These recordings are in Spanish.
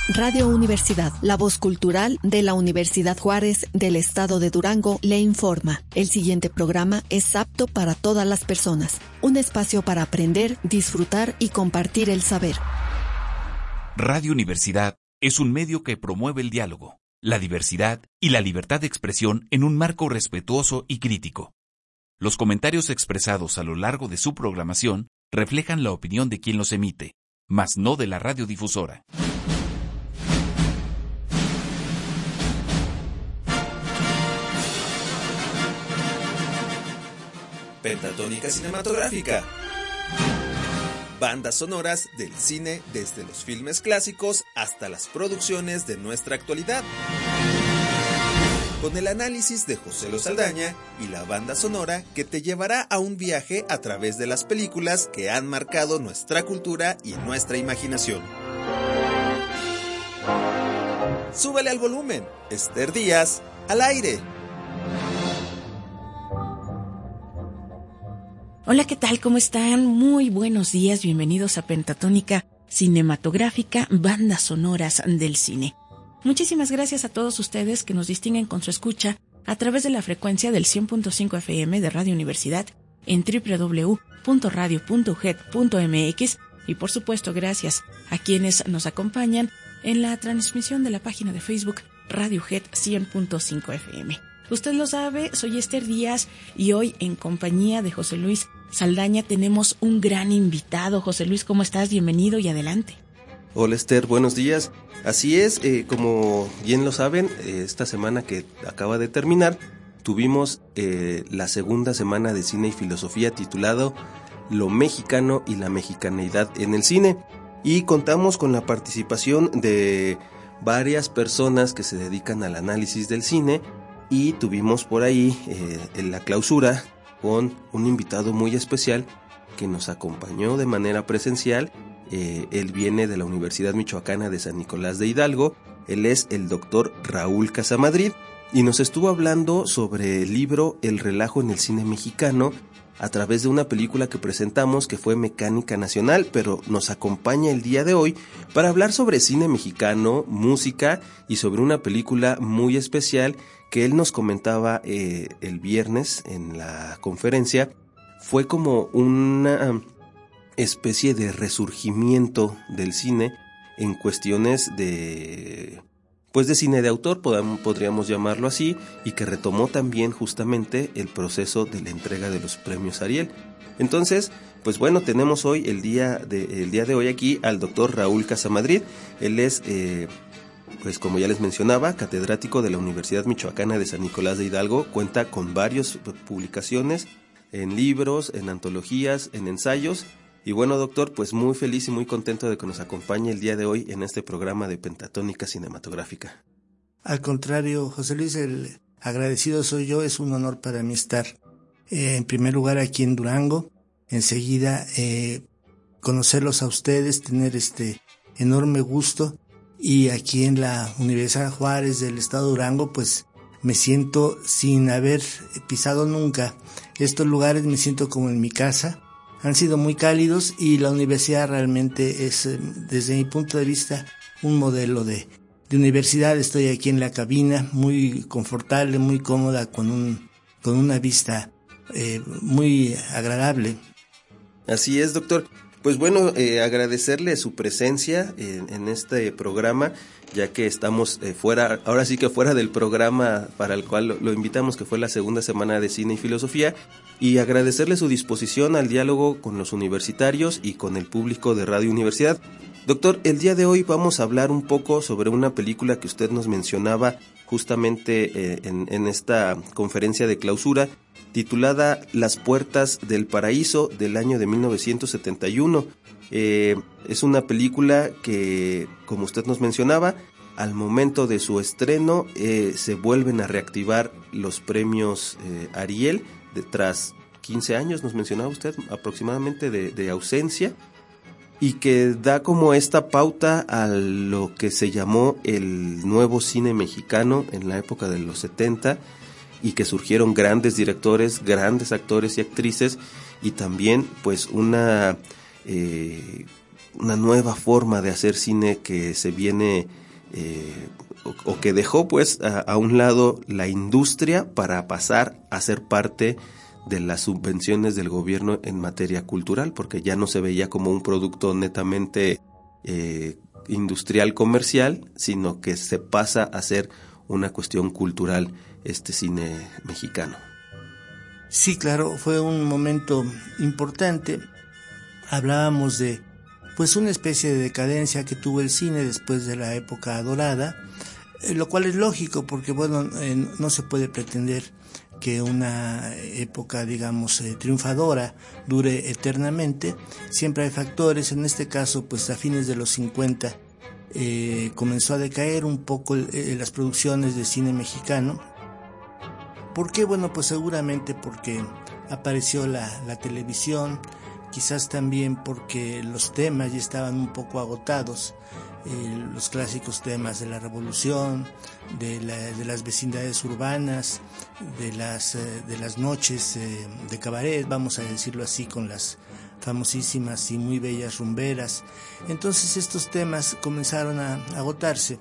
Radio Universidad, la voz cultural de la Universidad Juárez del Estado de Durango, le informa. El siguiente programa es apto para todas las personas. Un espacio para aprender, disfrutar y compartir el saber. Radio Universidad es un medio que promueve el diálogo, la diversidad y la libertad de expresión en un marco respetuoso y crítico. Los comentarios expresados a lo largo de su programación reflejan la opinión de quien los emite, mas no de la radiodifusora. Pentatónica Cinematográfica. Bandas sonoras del cine desde los filmes clásicos hasta las producciones de nuestra actualidad. Con el análisis de José Lo Saldaña y la banda sonora que te llevará a un viaje a través de las películas que han marcado nuestra cultura y nuestra imaginación. Súbele al volumen. Esther Díaz, al aire. Hola, ¿qué tal? ¿Cómo están? Muy buenos días, bienvenidos a Pentatónica Cinematográfica, bandas sonoras del cine. Muchísimas gracias a todos ustedes que nos distinguen con su escucha a través de la frecuencia del 100.5 FM de Radio Universidad en www.radio.ujet.mx y por supuesto gracias a quienes nos acompañan en la transmisión de la página de Facebook Radio UJET 100.5 FM. Usted lo sabe, soy Esther Díaz y hoy en compañía de José Luis Saldaña tenemos un gran invitado. José Luis, ¿cómo estás? Bienvenido y adelante. Hola Esther, buenos días. Así es, como bien lo saben, esta semana que acaba de terminar, tuvimos la segunda semana de cine y filosofía titulado Lo mexicano y la mexicaneidad en el cine. Y contamos con la participación de varias personas que se dedican al análisis del cine. Y tuvimos por ahí en la clausura con un invitado muy especial que nos acompañó de manera presencial. Él viene de la Universidad Michoacana de San Nicolás de Hidalgo. Él es el doctor Raúl Casamadrid y nos estuvo hablando sobre el libro El relajo en el cine mexicano a través de una película que presentamos que fue Mecánica Nacional, pero nos acompaña el día de hoy para hablar sobre cine mexicano, música y sobre una película muy especial que él nos comentaba el viernes en la conferencia. Fue como una especie de resurgimiento del cine en cuestiones de cine de autor, podríamos llamarlo así, y que retomó también justamente el proceso de la entrega de los premios Ariel. Entonces, pues bueno, tenemos hoy el día de hoy aquí al doctor Raúl Casamadrid. Él es, pues como ya les mencionaba, catedrático de la Universidad Michoacana de San Nicolás de Hidalgo. Cuenta con varias publicaciones en libros, en antologías, en ensayos. Y bueno, doctor, pues muy feliz y muy contento de que nos acompañe el día de hoy en este programa de Pentatónica Cinematográfica. Al contrario, José Luis, el agradecido soy yo. Es un honor para mí estar en primer lugar aquí en Durango. Enseguida conocerlos a ustedes, tener este enorme gusto. Y aquí en la Universidad Juárez del Estado de Durango, pues me siento sin haber pisado nunca estos lugares, me siento como en mi casa. Han sido muy cálidos y la universidad realmente es, desde mi punto de vista, un modelo de universidad. Estoy aquí en la cabina, muy confortable, muy cómoda, con una vista muy agradable. Así es, doctor. Pues bueno, agradecerle su presencia en este programa, ya que estamos fuera, ahora sí que fuera del programa para el cual lo invitamos, que fue la segunda semana de cine y filosofía, y agradecerle su disposición al diálogo con los universitarios y con el público de Radio Universidad. Doctor, el día de hoy vamos a hablar un poco sobre una película que usted nos mencionaba justamente en esta conferencia de clausura, titulada Las puertas del paraíso, del año de 1971. Es una película que, como usted nos mencionaba, al momento de su estreno se vuelven a reactivar los premios Ariel, tras 15 años, nos mencionaba usted, aproximadamente de ausencia, y que da como esta pauta a lo que se llamó el nuevo cine mexicano en la época de los 70, y que surgieron grandes directores, grandes actores y actrices, y también pues una nueva forma de hacer cine que se viene o que dejó pues a un lado la industria para pasar a ser parte de las subvenciones del gobierno en materia cultural, porque ya no se veía como un producto netamente industrial comercial, sino que se pasa a ser una cuestión cultural este cine mexicano. Sí, claro, fue un momento importante. Hablábamos de pues una especie de decadencia que tuvo el cine después de la época dorada, lo cual es lógico porque bueno, no se puede pretender que una época, digamos, triunfadora dure eternamente. Siempre hay factores, en este caso, pues a fines de los 50 comenzó a decaer un poco las producciones de cine mexicano. ¿Por qué? Bueno, pues seguramente porque apareció la televisión, quizás también porque los temas ya estaban un poco agotados, los clásicos temas de la revolución, de las vecindades urbanas, de las noches de cabaret, vamos a decirlo así, con las famosísimas y muy bellas rumberas. Entonces estos temas comenzaron a agotarse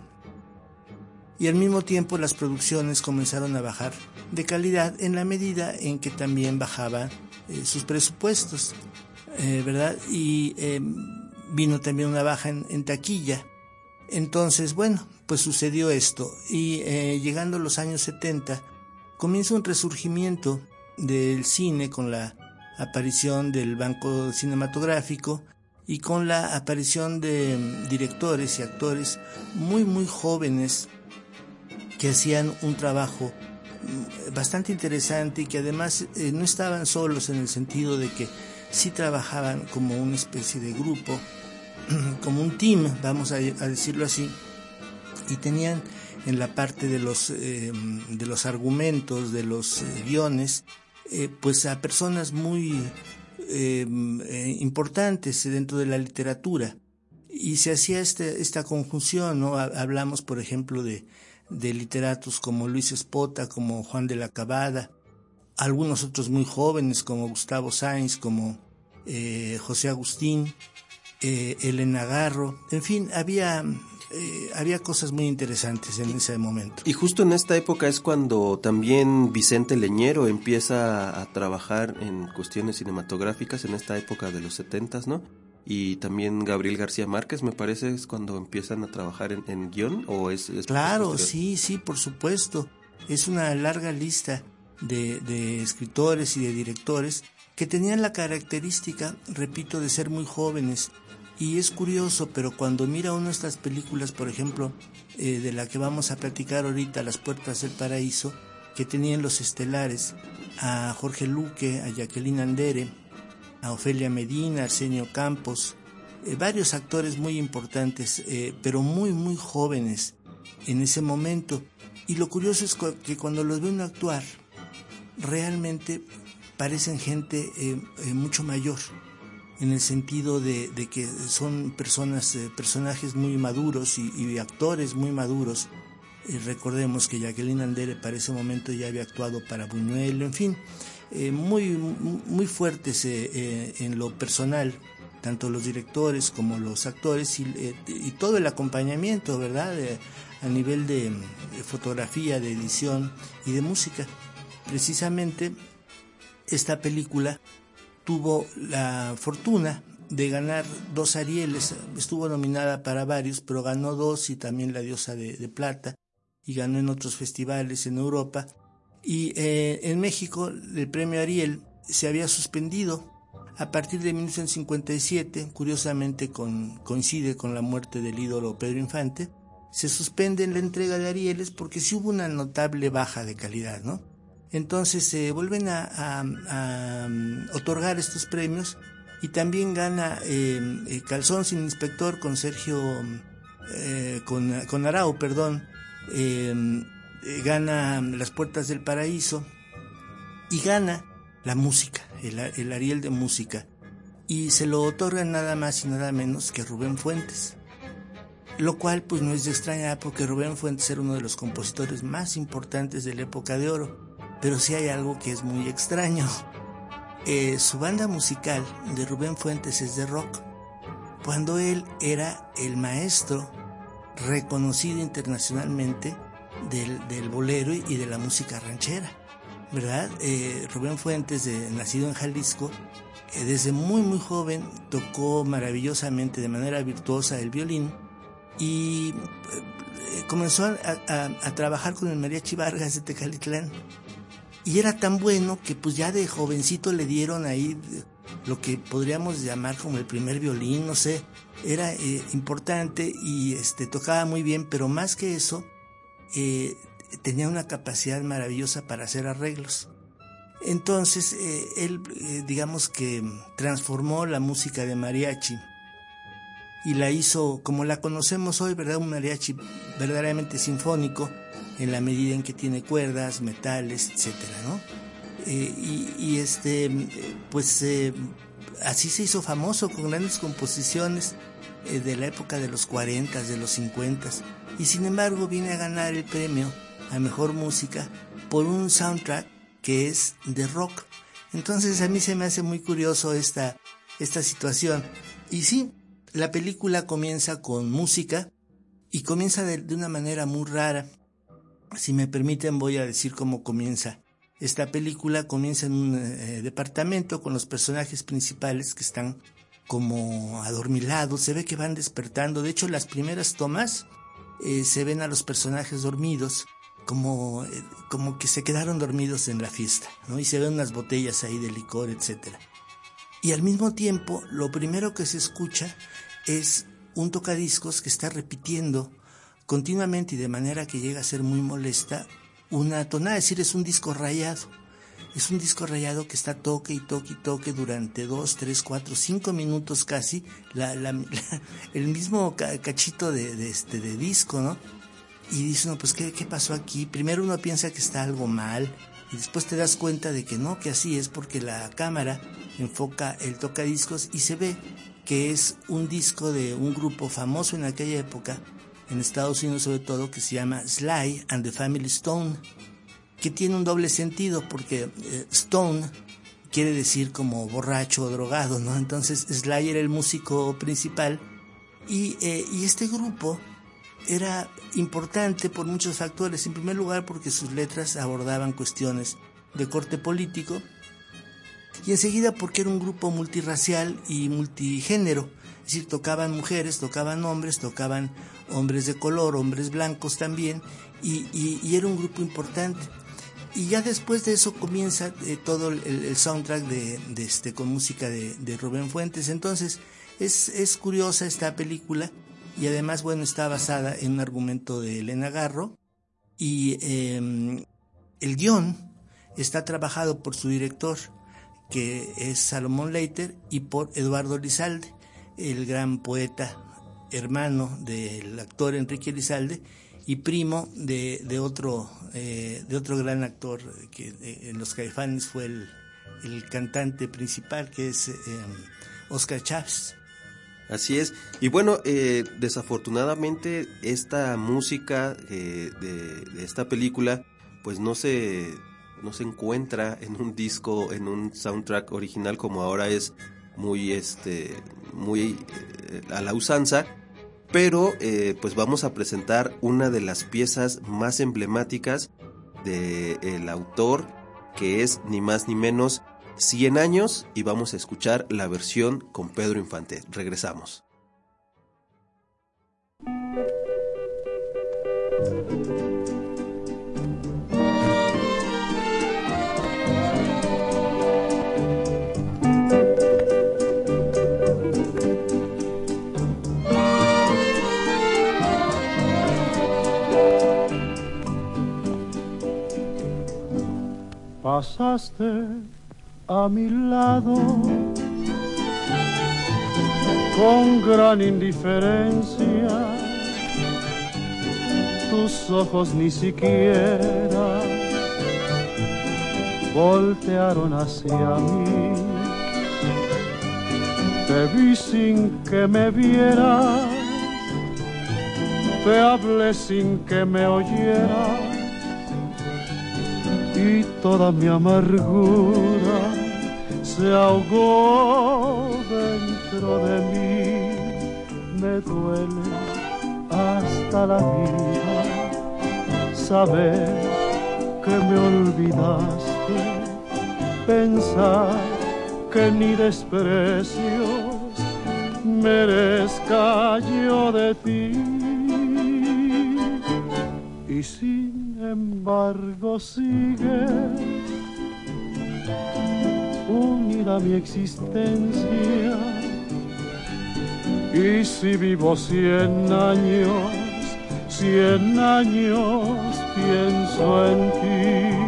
y al mismo tiempo las producciones comenzaron a bajar de calidad en la medida en que también bajaban sus presupuestos, ¿verdad? Y vino también una baja en taquilla. Entonces, bueno, pues sucedió esto y llegando a los años 70 comienza un resurgimiento del cine con la aparición del Banco Cinematográfico y con la aparición de directores y actores muy muy jóvenes que hacían un trabajo bastante interesante y que además no estaban solos en el sentido de que sí trabajaban como una especie de grupo, como un team, vamos a decirlo así, y tenían en la parte de los argumentos, de los guiones, pues a personas muy importantes dentro de la literatura, y se hacía esta conjunción, ¿no? Hablamos, por ejemplo, de literatos como Luis Espota, como Juan de la Cabada, algunos otros muy jóvenes como Gustavo Sáenz, como José Agustín, Elena Garro, en fin, había cosas muy interesantes en ese momento. Y justo en esta época es cuando también Vicente Leñero empieza a trabajar en cuestiones cinematográficas, en esta época de los 70s, ¿no? Y también Gabriel García Márquez, me parece, es cuando empiezan a trabajar en guión, ¿o es Claro, posterior? sí, por supuesto. Es una larga lista de escritores y de directores que tenían la característica, repito, de ser muy jóvenes. Y es curioso, pero cuando mira uno estas películas, por ejemplo, de la que vamos a platicar ahorita, Las Puertas del Paraíso, que tenían los estelares a Jorge Luque, a Jacqueline Andere, a Ofelia Medina, Arsenio Campos, varios actores muy importantes, pero muy muy jóvenes en ese momento. Y lo curioso es que cuando los ven actuar, realmente parecen gente mucho mayor, en el sentido de que son personajes muy maduros y actores muy maduros. Recordemos que Jacqueline Andere para ese momento ya había actuado para Buñuel, en fin, muy fuertes en lo personal, tanto los directores como los actores y todo el acompañamiento, ¿verdad? A nivel de fotografía, de edición y de música. Precisamente esta película tuvo la fortuna de ganar 2 Arieles, estuvo nominada para varios, pero ganó 2 y también La Diosa de Plata, y ganó en otros festivales en Europa. Y en México el premio Ariel se había suspendido a partir de 1957, curiosamente coincide con la muerte del ídolo Pedro Infante. Se suspende la entrega de Arieles porque sí hubo una notable baja de calidad, ¿no? Entonces se vuelven a otorgar estos premios y también gana Calzón sin inspector con Sergio, con Arau, perdón, gana Las Puertas del Paraíso y gana la música, el Ariel de música, y se lo otorgan nada más y nada menos que Rubén Fuentes, lo cual pues no es de extrañar porque Rubén Fuentes era uno de los compositores más importantes de la época de oro. Pero sí hay algo que es muy extraño. Su banda musical de Rubén Fuentes es de rock. cuando él era el maestro reconocido internacionalmente del bolero y de la música ranchera, ¿verdad? Rubén Fuentes, nacido en Jalisco, desde muy muy joven tocó maravillosamente, de manera virtuosa, el violín, y comenzó a trabajar con el Mariachi Vargas de Tecalitlán, y era tan bueno que pues ya de jovencito le dieron ahí lo que podríamos llamar como el primer violín, no sé, era importante y tocaba muy bien, pero más que eso, tenía una capacidad maravillosa para hacer arreglos. Entonces él digamos que transformó la música de mariachi y la hizo como la conocemos hoy, ¿verdad? Un mariachi verdaderamente sinfónico, en la medida en que tiene cuerdas, metales, etcétera, ¿no? Así se hizo famoso, con grandes composiciones de la época de los 40, de los 50, y sin embargo viene a ganar el premio a mejor música por un soundtrack que es de rock. Entonces a mí se me hace muy curioso esta situación. Y sí, la película comienza con música y comienza de una manera muy rara. Si me permiten, voy a decir cómo comienza. Esta película comienza en un departamento con los personajes principales que están como adormilados. Se ve que van despertando. De hecho, las primeras tomas se ven a los personajes dormidos, como que se quedaron dormidos en la fiesta, ¿no? Y se ven unas botellas ahí de licor, etcétera. Y al mismo tiempo, lo primero que se escucha es un tocadiscos que está repitiendo continuamente y de manera que llega a ser muy molesta una tonada, es decir, es un disco rayado. Es un disco rayado que está toque y toque y toque durante 2, 3, 4, 5 minutos casi, el mismo cachito de disco, ¿no? Y dice uno, pues ¿qué pasó aquí? Primero uno piensa que está algo mal y después te das cuenta de que no, que así es, porque la cámara enfoca el tocadiscos y se ve que es un disco de un grupo famoso en aquella época, en Estados Unidos sobre todo, que se llama Sly and the Family Stone, que tiene un doble sentido porque Stone quiere decir como borracho o drogado, ¿no? Entonces Sly era el músico principal y este grupo era importante por muchos factores. En primer lugar, porque sus letras abordaban cuestiones de corte político, y enseguida porque era un grupo multirracial y multigénero, es decir, tocaban mujeres, tocaban hombres de color, hombres blancos también, y era un grupo importante. Y ya después de eso comienza todo el soundtrack con música de Rubén Fuentes. Entonces es curiosa esta película. Y además, bueno, está basada en un argumento de Elena Garro, y el guión está trabajado por su director, que es Salomón Leiter, y por Eduardo Elizalde, el gran poeta, hermano del actor Enrique Elizalde y primo de otro gran actor que en Los Caifanes fue el cantante principal, que es Oscar Chávez. Así es. Y bueno, desafortunadamente esta música de esta película pues no se encuentra en un disco, en un soundtrack original, como ahora es muy a la usanza, pero pues vamos a presentar una de las piezas más emblemáticas del autor, que es ni más ni menos 100 años, y vamos a escuchar la versión con Pedro Infante. Regresamos. Pasaste a mi lado con gran indiferencia, tus ojos ni siquiera voltearon hacia mí. Te vi sin que me vieras, te hablé sin que me oyeras, y toda mi amargura se ahogó dentro de mí. me duele hasta la vida saber que me olvidaste, pensar que ni desprecios merezca yo de ti. Y sin embargo sigue unida mi existencia. Y si vivo 100 años, 100 años pienso en ti.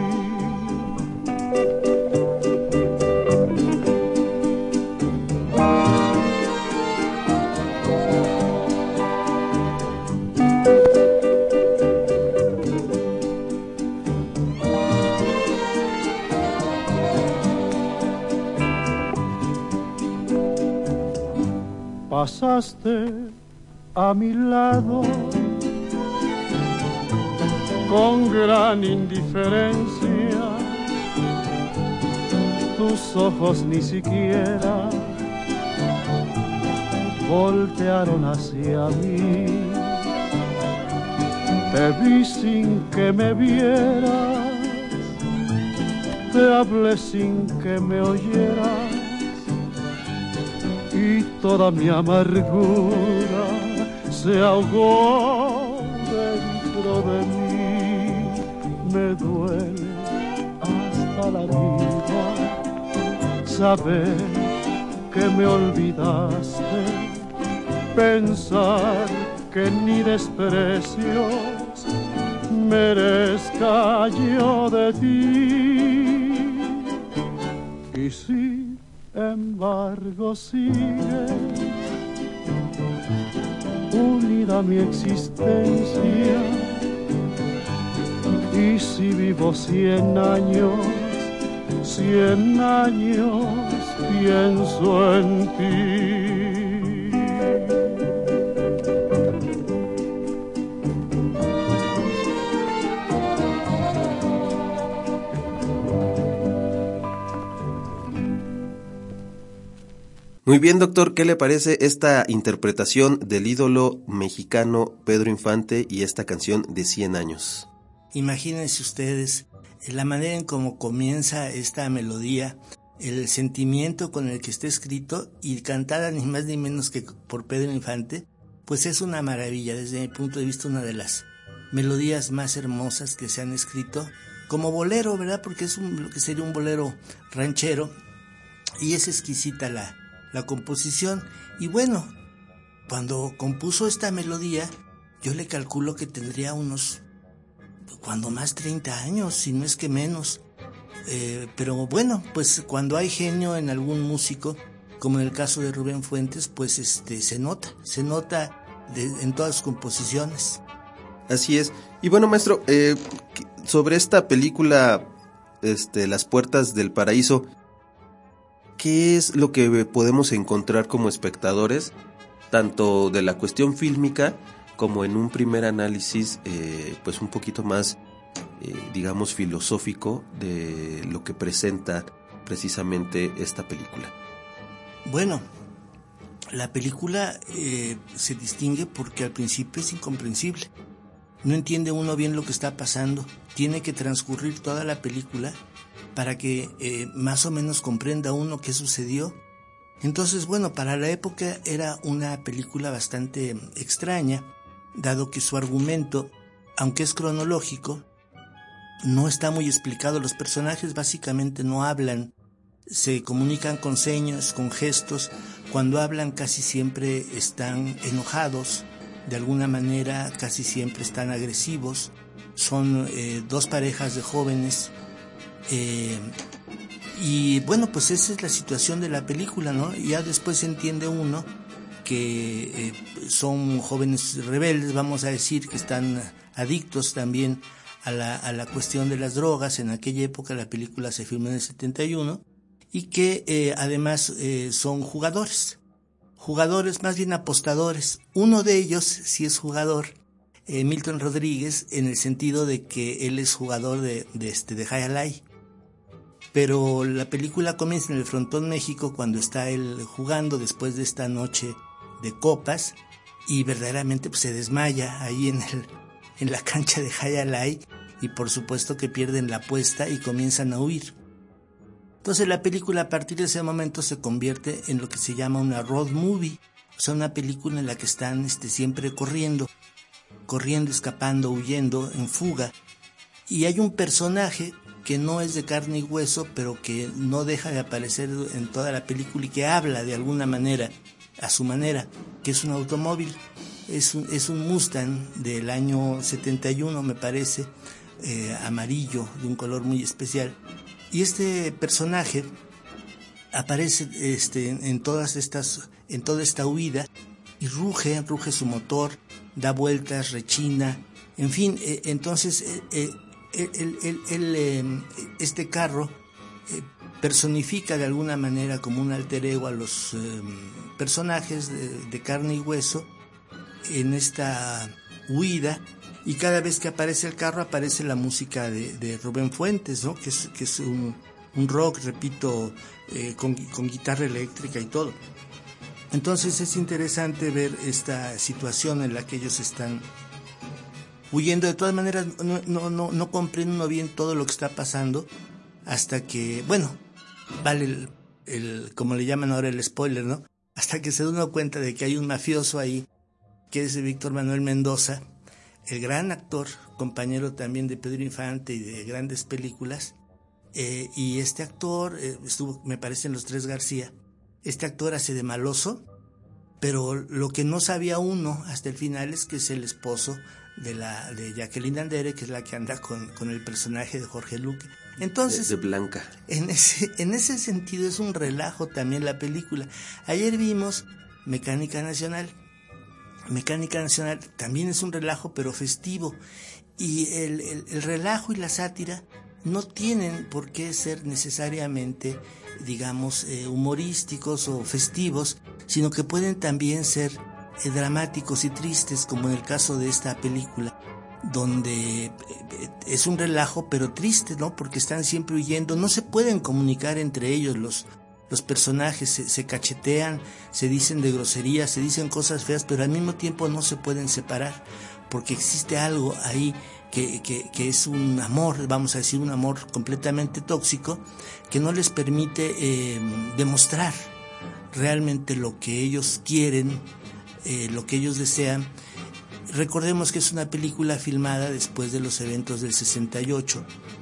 Pasaste a mi lado con gran indiferencia, tus ojos ni siquiera voltearon hacia mí. Te vi sin que me vieras, te hablé sin que me oyeras, y toda mi amargura se ahogó dentro de mí. Me duele hasta la vida saber que me olvidaste, pensar que ni desprecios merezca yo de ti. Y sin embargo sigues unida a mi existencia. Y si vivo 100 años, 100 años pienso en ti. Muy bien, doctor, ¿qué le parece esta interpretación del ídolo mexicano Pedro Infante y esta canción de 100 años? Imagínense ustedes la manera en cómo comienza esta melodía, el sentimiento con el que está escrito y cantada ni más ni menos que por Pedro Infante, pues es una maravilla. Desde mi punto de vista, una de las melodías más hermosas que se han escrito como bolero, ¿verdad? Porque es lo que sería un bolero ranchero, y es exquisita la composición. Y bueno, cuando compuso esta melodía, yo le calculo que tendría unos, cuando más 30 años, si no es que menos. Pero bueno, pues cuando hay genio en algún músico, como en el caso de Rubén Fuentes, pues se nota en todas sus composiciones. Así es. Y bueno, maestro, sobre esta película, Las Puertas del Paraíso, ¿qué es lo que podemos encontrar como espectadores, tanto de la cuestión fílmica como en un primer análisis, pues un poquito más, digamos, filosófico de lo que presenta precisamente esta película? Bueno, la película se distingue porque al principio es incomprensible. No entiende uno bien lo que está pasando. Tiene que transcurrir toda la película para que más o menos comprenda uno qué sucedió. Entonces, bueno, para la época era una película bastante extraña, dado que su argumento, aunque es cronológico, no está muy explicado. Los personajes básicamente no hablan, se comunican con señas, con gestos. Cuando hablan casi siempre están enojados, de alguna manera casi siempre están agresivos. Son dos parejas de jóvenes. Y bueno, pues esa es la situación de la película, ¿no? Y ya después entiende uno que son jóvenes rebeldes, vamos a decir, que están adictos también a la cuestión de las drogas. En aquella época la película se filmó en el 71, y que además son jugadores, más bien apostadores. Uno de ellos sí es jugador, Milton Rodríguez, en el sentido de que él es jugador de Jai Alai. Pero la película comienza en el Frontón México, cuando está él jugando después de esta noche de copas, y verdaderamente pues se desmaya ahí en la cancha de Jaya Alai, y por supuesto que pierden la apuesta y comienzan a huir. Entonces la película a partir de ese momento se convierte en lo que se llama una road movie, o sea, una película en la que están siempre corriendo, escapando, huyendo, en fuga. Y hay un personaje que no es de carne y hueso, pero que no deja de aparecer en toda la película y que habla de alguna manera, a su manera, que es un automóvil. Es un Mustang del año 71, me parece, amarillo, de un color muy especial. Y este personaje aparece en toda esta huida y ruge su motor, da vueltas, rechina, en fin, entonces este carro personifica de alguna manera como un alter ego a los personajes de carne y hueso en esta huida, y cada vez que aparece el carro aparece la música de Rubén Fuentes, ¿no? que es un rock, repito, con guitarra eléctrica y todo. Entonces es interesante ver esta situación en la que ellos están huyendo. De todas maneras no comprende uno bien todo lo que está pasando hasta que, bueno, vale el como le llaman ahora, el spoiler, ¿no? Hasta que se da uno cuenta de que hay un mafioso ahí, que es Víctor Manuel Mendoza, el gran actor, compañero también de Pedro Infante y de grandes películas, y este actor estuvo, me parece, en Los Tres García. Este actor hace de maloso, pero lo que no sabía uno hasta el final es que es el esposo de Jacqueline Andere, que es la que anda con el personaje de Jorge Luque. Entonces, de Blanca. En ese sentido es un relajo también la película. Ayer vimos Mecánica Nacional. Mecánica Nacional también es un relajo, pero festivo. Y el relajo y la sátira no tienen por qué ser necesariamente, digamos, humorísticos o festivos, sino que pueden también ser dramáticos y tristes, como en el caso de esta película, donde es un relajo pero triste, ¿no? Porque están siempre huyendo, no se pueden comunicar entre ellos los personajes, se cachetean, se dicen de groserías, se dicen cosas feas, pero al mismo tiempo no se pueden separar, porque existe algo ahí que es un amor, vamos a decir, un amor completamente tóxico, que no les permite demostrar realmente lo que ellos quieren, lo que ellos desean. Recordemos que es una película filmada después de los eventos del 68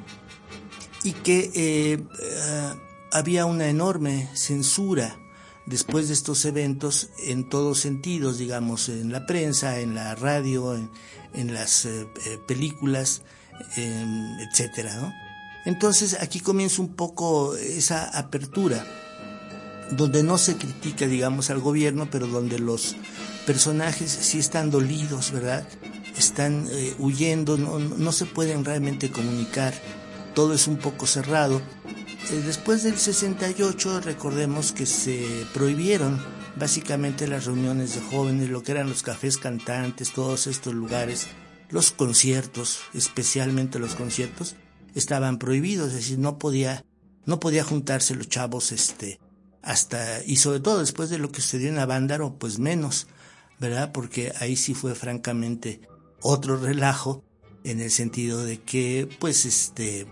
y que había una enorme censura después de estos eventos en todos sentidos, digamos, en la prensa, en la radio, en las películas, etcétera, ¿no? Entonces aquí comienza un poco esa apertura, donde no se critica, digamos, al gobierno, pero donde los personajes sí están dolidos, ¿verdad? Están huyendo, no se pueden realmente comunicar, todo es un poco cerrado. Después del 68, recordemos que se prohibieron básicamente las reuniones de jóvenes, lo que eran los cafés cantantes, todos estos lugares, los conciertos, especialmente los conciertos, estaban prohibidos, es decir, no podía juntarse los chavos hasta, y sobre todo después de lo que sucedió en Avándaro, pues menos, ¿verdad? Porque ahí sí fue francamente otro relajo, en el sentido de que pues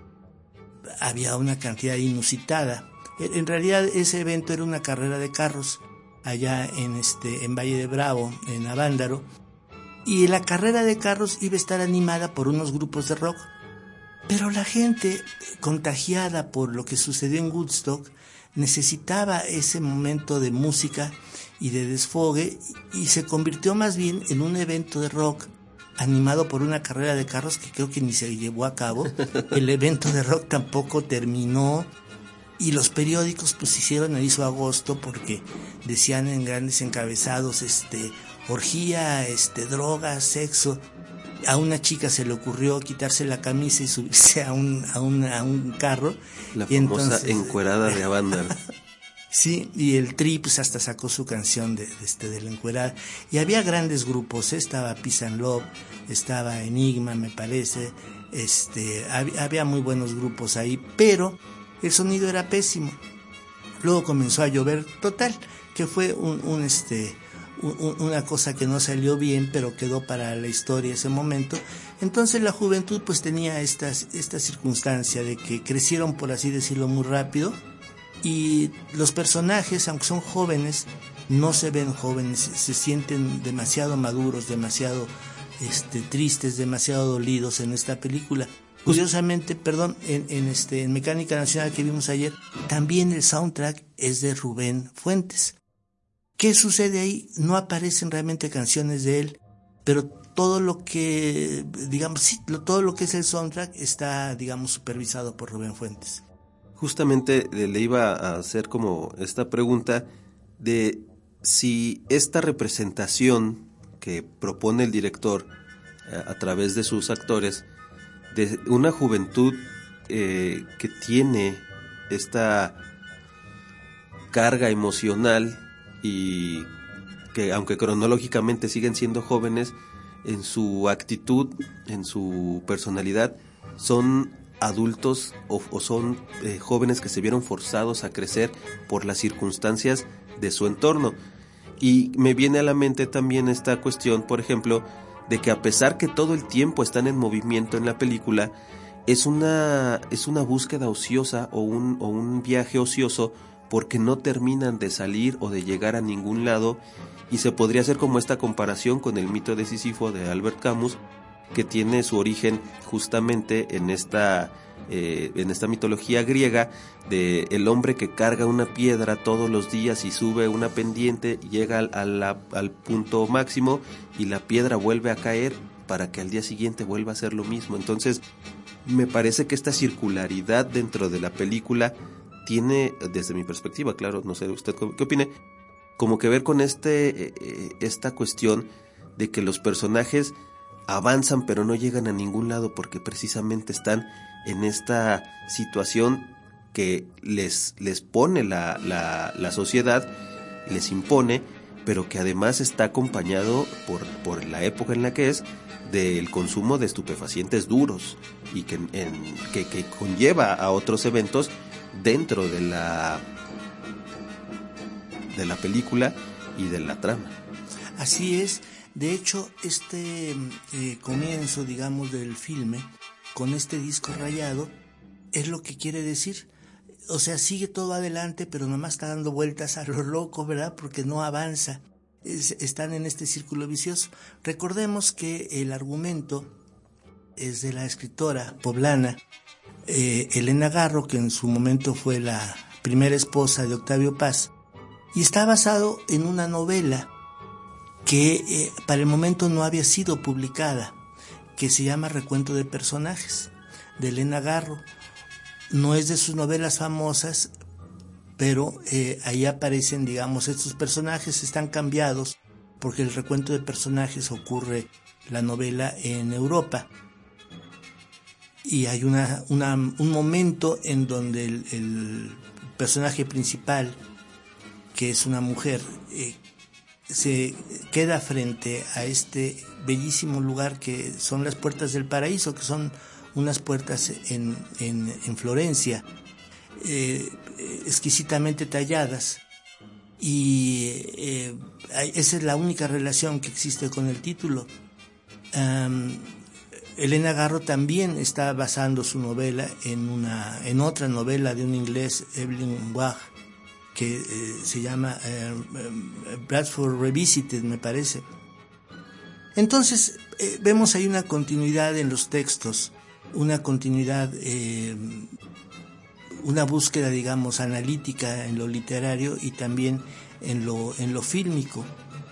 había una cantidad inusitada. En realidad ese evento era una carrera de carros allá en Valle de Bravo, en Avándaro, y la carrera de carros iba a estar animada por unos grupos de rock, pero la gente, contagiada por lo que sucedió en Woodstock, necesitaba ese momento de música y de desfogue, y se convirtió más bien en un evento de rock animado por una carrera de carros que creo que ni se llevó a cabo. El evento de rock tampoco terminó, y los periódicos pues hicieron ahí su agosto, porque decían en grandes encabezados orgía, drogas, sexo. A una chica se le ocurrió quitarse la camisa y subirse a un carro. La y famosa entonces, encuerada de Avándaro. Sí, y el Tri pues hasta sacó su canción de la encuerada. Y había grandes grupos, estaba Peace and Love, estaba Enigma, me parece, había muy buenos grupos ahí, pero el sonido era pésimo. Luego comenzó a llover, total, que fue una cosa que no salió bien, pero quedó para la historia ese momento. Entonces la juventud pues tenía esta circunstancia de que crecieron, por así decirlo, muy rápido, y los personajes, aunque son jóvenes, no se ven jóvenes, se sienten demasiado maduros, demasiado tristes, demasiado dolidos en esta película. Curiosamente, en Mecánica Nacional que vimos ayer, también el soundtrack es de Rubén Fuentes. ¿Qué sucede ahí? No aparecen realmente canciones de él, pero todo lo que, todo lo que es el soundtrack está, supervisado por Rubén Fuentes. Justamente le iba a hacer como esta pregunta de si esta representación que propone el director a través de sus actores, de una juventud que tiene esta carga emocional y que aunque cronológicamente siguen siendo jóvenes, en su actitud, en su personalidad, son adultos o son jóvenes que se vieron forzados a crecer por las circunstancias de su entorno. Y me viene a la mente también esta cuestión, por ejemplo, de que a pesar que todo el tiempo están en movimiento en la película, es una búsqueda ociosa o un viaje ocioso, porque no terminan de salir o de llegar a ningún lado. Y se podría hacer como esta comparación con el mito de Sísifo de Albert Camus, que tiene su origen justamente en esta mitología griega de el hombre que carga una piedra todos los días y sube una pendiente, llega al punto máximo y la piedra vuelve a caer para que al día siguiente vuelva a hacer lo mismo. Entonces me parece que esta circularidad dentro de la película tiene, desde mi perspectiva, claro, no sé usted qué opine, como que ver con esta cuestión de que los personajes avanzan pero no llegan a ningún lado porque precisamente están en esta situación que les pone la sociedad, les impone, pero que además está acompañado por la época en la que es del consumo de estupefacientes duros y que conlleva a otros eventos dentro de la película y de la trama. Así es. De hecho, comienzo, del filme, con este disco rayado, es lo que quiere decir. O sea, sigue todo adelante, pero nomás está dando vueltas a lo loco, ¿verdad? Porque no avanza. Están en este círculo vicioso. Recordemos que el argumento es de la escritora poblana Elena Garro, que en su momento fue la primera esposa de Octavio Paz, y está basado en una novela que para el momento no había sido publicada, que se llama Recuento de Personajes, de Elena Garro. No es de sus novelas famosas, pero ahí aparecen, estos personajes están cambiados, porque el Recuento de Personajes ocurre la novela en Europa. Y hay un momento en donde el personaje principal, que es una mujer, se queda frente a este bellísimo lugar que son las puertas del paraíso, que son unas puertas en Florencia, exquisitamente talladas, y esa es la única relación que existe con el título. Elena Garro también está basando su novela en otra novela de un inglés, Evelyn Waugh, que se llama Bradford Revisited, me parece. Entonces vemos ahí una continuidad en los textos, una continuidad, una búsqueda, analítica en lo literario y también en lo fílmico.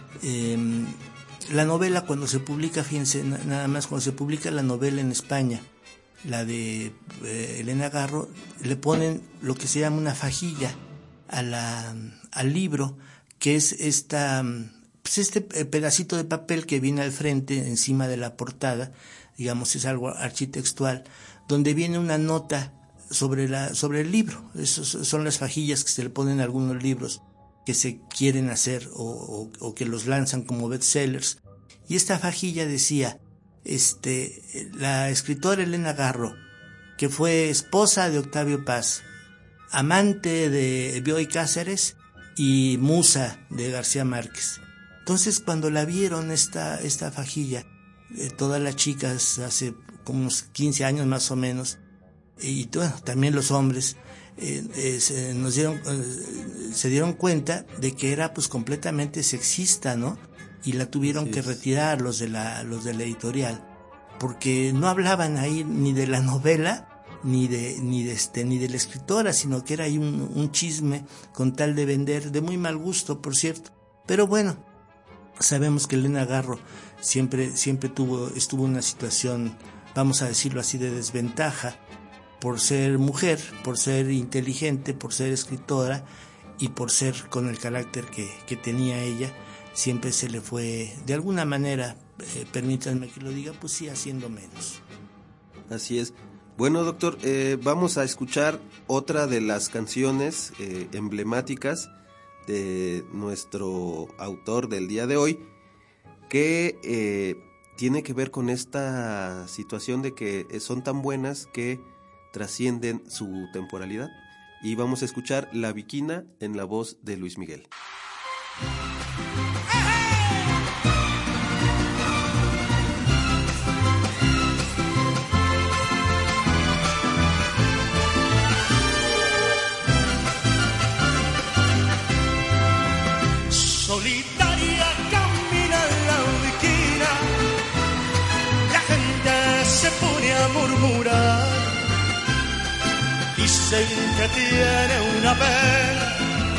La novela, cuando se publica, fíjense, nada más, cuando se publica la novela en España, la de Elena Garro, le ponen lo que se llama una fajilla al libro, que es este pedacito de papel que viene al frente, encima de la portada, es algo architectual, donde viene una nota sobre el libro. Esas son las fajillas que se le ponen a algunos libros que se quieren hacer o que los lanzan como bestsellers. Y esta fajilla decía, la escritora Elena Garro, que fue esposa de Octavio Paz, amante de Bioy Cáceres y musa de García Márquez. Entonces, cuando la vieron esta Fajilla, todas las chicas hace como unos 15 años más o menos, y bueno, también los hombres, se dieron cuenta de que era pues completamente sexista, ¿no? Y la tuvieron que retirar los de la editorial, porque no hablaban ahí ni de la novela ni de la escritora, sino que era ahí un chisme con tal de vender, de muy mal gusto, por cierto. Pero bueno, sabemos que Elena Garro siempre estuvo en una situación, vamos a decirlo así, de desventaja, por ser mujer, por ser inteligente, por ser escritora y por ser con el carácter que tenía ella. Siempre se le fue, de alguna manera, permítanme que lo diga, pues sí, haciendo menos. Así es. Bueno, doctor, vamos a escuchar otra de las canciones emblemáticas de nuestro autor del día de hoy, que tiene que ver con esta situación de que son tan buenas que trascienden su temporalidad. Y vamos a escuchar La Viquina en la voz de Luis Miguel. Solitaria camina la viquina, la gente se pone a murmurar, dicen que tiene una pena,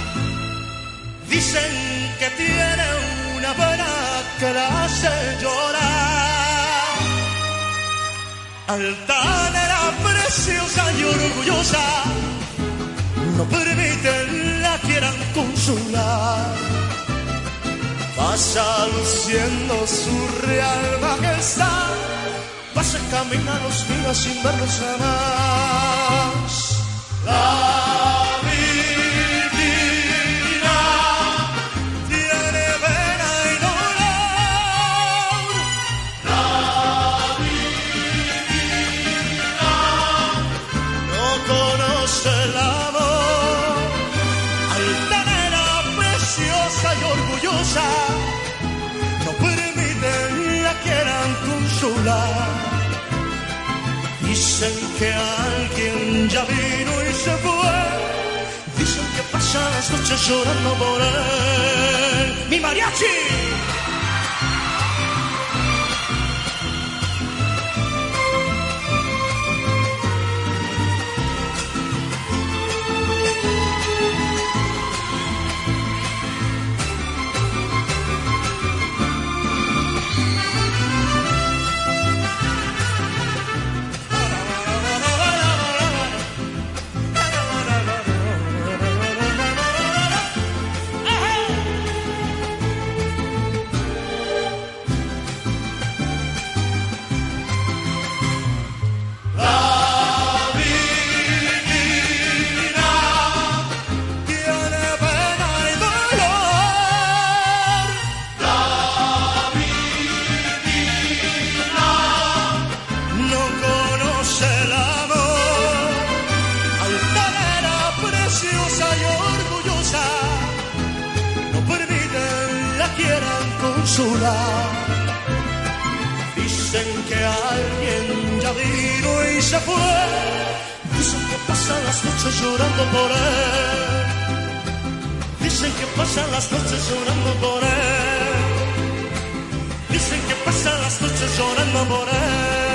dicen que tiene una pena que la hace llorar. Altanera, preciosa y orgullosa, no permiten la quieran consolar. Pasa luciendo su real majestad, pasa camina los días sin verlos jamás. La viquina tiene pena y dolor. La viquina no conoce el amor. Altanera, preciosa y orgullosa, no permiten la quieran consolar. Dicen que alguien ya vino y se fue, dicen que pasan las noches llorando por él. ¡Mi mariachi! Dicen que alguien ya vino y se fue, dicen que pasan las noches llorando por él, dicen que pasan las noches llorando por él, dicen que pasan las noches llorando por él.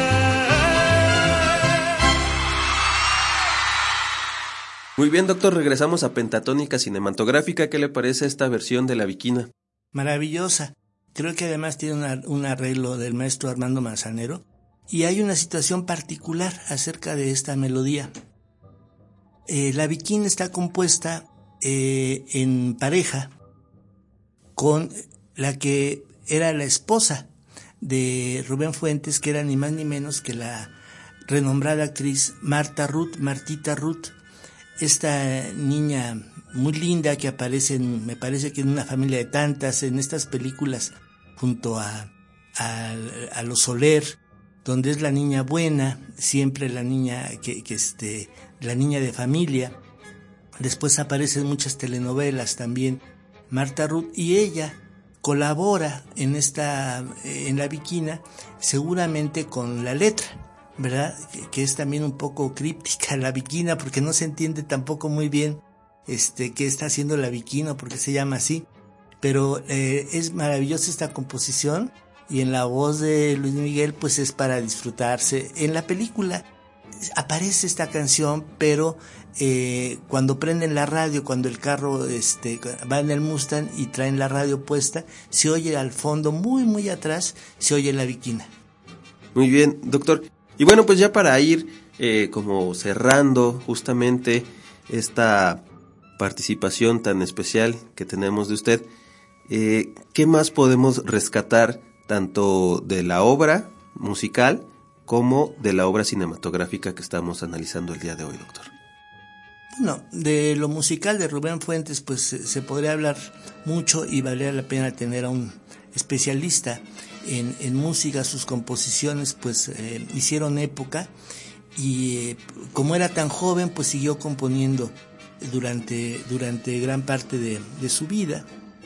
Muy bien, doctor, regresamos a Pentatónica Cinematográfica. ¿Qué le parece esta versión de La Viquina? Maravillosa. Creo que además tiene un arreglo del maestro Armando Manzanero, y hay una situación particular acerca de esta melodía. La Viquina está compuesta en pareja con la que era la esposa de Rubén Fuentes, que era ni más ni menos que la renombrada actriz Martita Ruth, esta niña muy linda que aparece, me parece que en Una familia de tantas, en estas películas junto a los Soler, donde es la niña buena, siempre la niña la niña de familia. Después aparece en muchas telenovelas también Marta Ruth, y ella colabora en la Bikina, seguramente con la letra, ¿verdad? Que es también un poco críptica la Bikina, porque no se entiende tampoco muy bien qué está haciendo la Bikina, porque se llama así. Pero es maravillosa esta composición, y en la voz de Luis Miguel pues es para disfrutarse. En la película aparece esta canción, pero cuando prenden la radio, cuando el carro va en el Mustang y traen la radio puesta, se oye al fondo, muy muy atrás, se oye la Bikina. Muy bien, doctor. Y bueno, pues ya para ir como cerrando justamente esta participación tan especial que tenemos de usted, ¿qué más podemos rescatar tanto de la obra musical como de la obra cinematográfica que estamos analizando el día de hoy, doctor? Bueno, de lo musical de Rubén Fuentes, pues se podría hablar mucho, y valdría la pena tener a un especialista en música. Sus composiciones pues hicieron época, y como era tan joven pues siguió componiendo durante gran parte de su vida.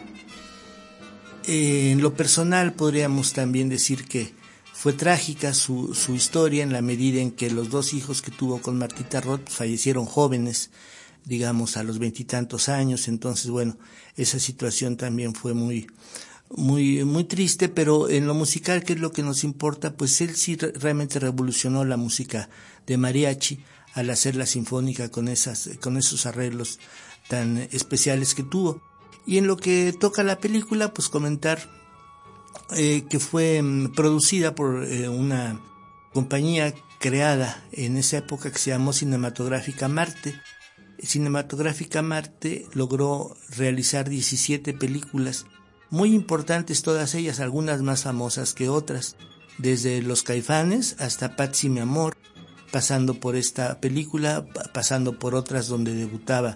En lo personal podríamos también decir que fue trágica su historia, en la medida en que los 2 hijos que tuvo con Martita Roth fallecieron jóvenes, digamos a los 20 y tantos años. Entonces, bueno, esa situación también fue muy triste. Pero en lo musical, que es lo que nos importa, pues él sí realmente revolucionó la música de mariachi al hacer la sinfónica con esos arreglos tan especiales que tuvo. Y en lo que toca la película, pues comentar que fue producida por una compañía creada en esa época que se llamó Cinematográfica Marte. Cinematográfica Marte logró realizar 17 películas, muy importantes todas ellas, algunas más famosas que otras, desde Los Caifanes hasta Patsy mi amor, pasando por esta película, pasando por otras donde debutaba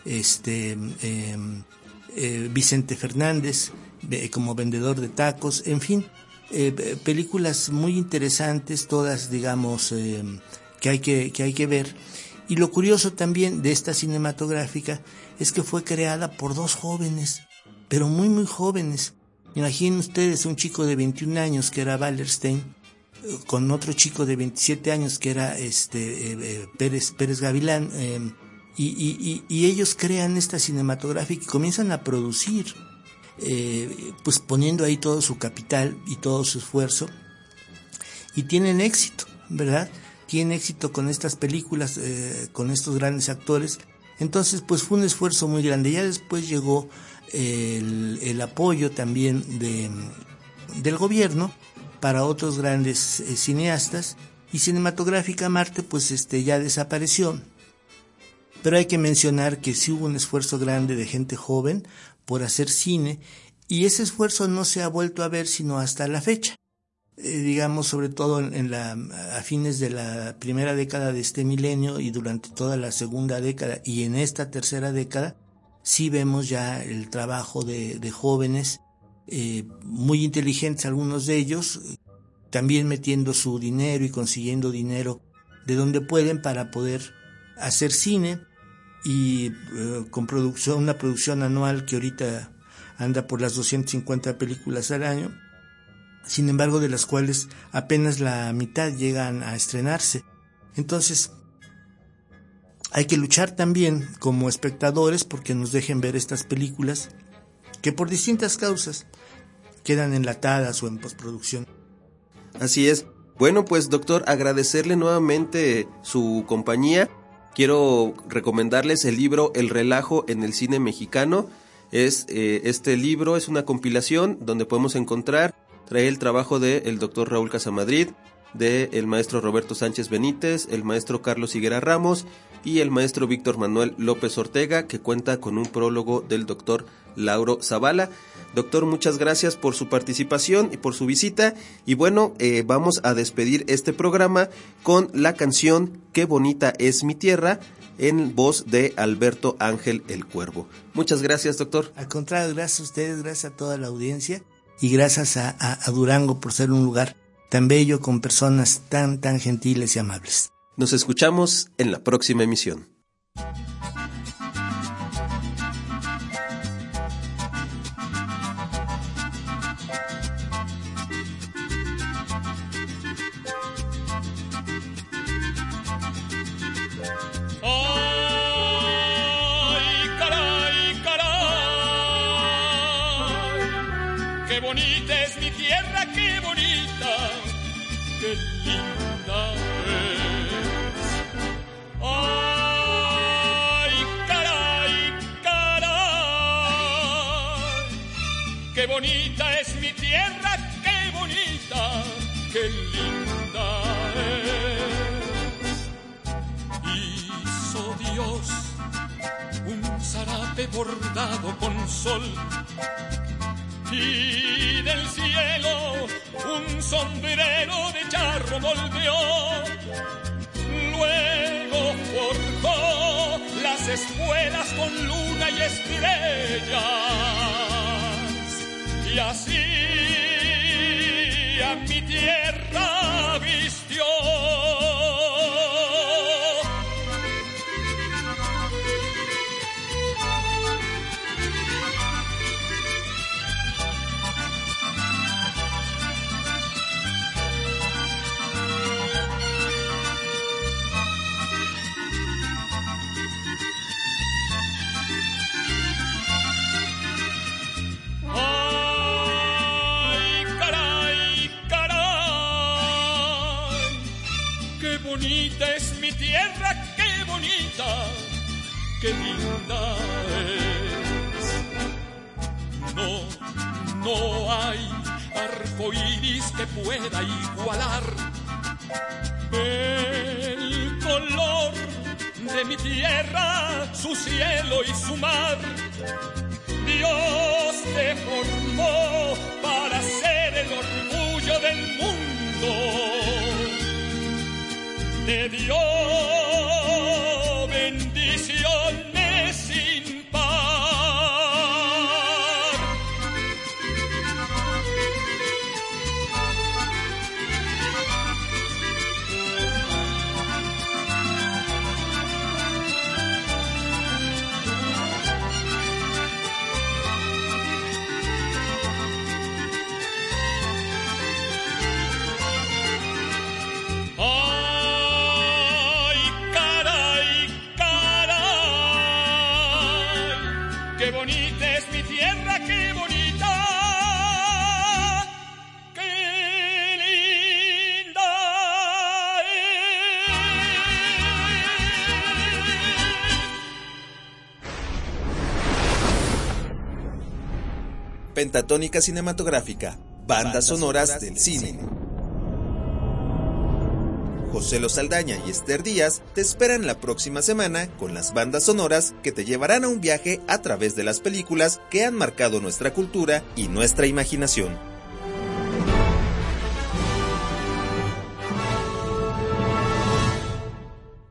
Vicente Fernández como vendedor de tacos. En fin, películas muy interesantes, todas, digamos, que hay que ver. Y lo curioso también de esta cinematográfica es que fue creada por 2 jóvenes, pero muy muy jóvenes. Imaginen ustedes un chico de 21 años que era Wallerstein, con otro chico de 27 años que era Pérez Gavilán, y ellos crean esta cinematográfica y comienzan a producir, pues poniendo ahí todo su capital y todo su esfuerzo, y tienen éxito, ¿verdad? Tienen éxito con estas películas, con estos grandes actores. Entonces pues fue un esfuerzo muy grande. Ya después llegó el apoyo también del gobierno para otros grandes cineastas, y Cinematográfica Marte pues ya desapareció. Pero hay que mencionar que sí hubo un esfuerzo grande de gente joven por hacer cine, y ese esfuerzo no se ha vuelto a ver sino hasta la fecha. Digamos, sobre todo a fines de la primera década de este milenio y durante toda la segunda década y en esta tercera década, sí vemos ya el trabajo de jóvenes muy inteligentes, algunos de ellos, también metiendo su dinero y consiguiendo dinero de donde pueden para poder hacer cine, y con una producción anual que ahorita anda por las 250 películas al año, sin embargo de las cuales apenas la mitad llegan a estrenarse. Entonces hay que luchar también como espectadores porque nos dejen ver estas películas que por distintas causas quedan enlatadas o en postproducción. Así es. Bueno, pues doctor, agradecerle nuevamente su compañía. Quiero recomendarles el libro El relajo en el cine mexicano. Este libro es una compilación donde podemos encontrar, trae el trabajo del doctor Raúl Casamadrid, del maestro Roberto Sánchez Benítez, el maestro Carlos Higuera Ramos y el maestro Víctor Manuel López Ortega, que cuenta con un prólogo del doctor Lauro Zavala. Doctor, muchas gracias por su participación y por su visita. Y bueno, vamos a despedir este programa con la canción Qué bonita es mi tierra, en voz de Alberto Ángel el Cuervo. Muchas gracias, doctor. Al contrario, gracias a ustedes, gracias a toda la audiencia y gracias a Durango por ser un lugar tan bello con personas tan gentiles y amables. Nos escuchamos en la próxima emisión. tierra, qué bonita, qué linda es. Ay, caray, caray, qué bonita es mi tierra, qué bonita, qué linda es. Hizo Dios un zarape bordado con sol y del cielo un sombrero de charro moldeó. Luego forjó las espuelas con luna y estrellas y así a mi tierra vistió. Bonita es mi tierra, qué bonita, qué linda es. No hay arco iris que pueda igualar el color de mi tierra, su cielo y su mar. Dios te formó para ser el orgullo del mundo. Te dio bendiciones sin par. Qué bonita es mi tierra, qué bonita, qué linda es. Pentatónica Cinematográfica, bandas sonoras del cine. José Lo Saldaña y Esther Díaz te esperan la próxima semana con las bandas sonoras que te llevarán a un viaje a través de las películas que han marcado nuestra cultura y nuestra imaginación.